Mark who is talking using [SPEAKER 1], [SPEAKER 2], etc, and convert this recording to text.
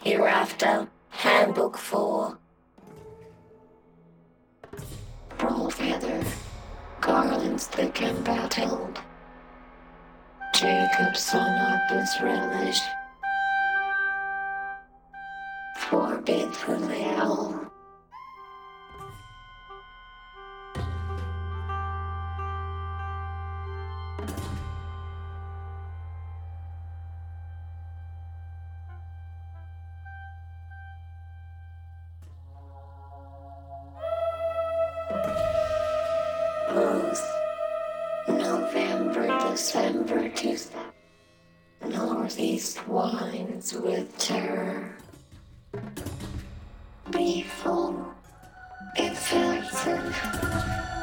[SPEAKER 1] Hereafter, Handbook 4. Roll feather, garlands thick and battled. Jacob's sonopus relish. Forbid the veil. Both November, December 2000. Northeast winds with terror. Be full, effective.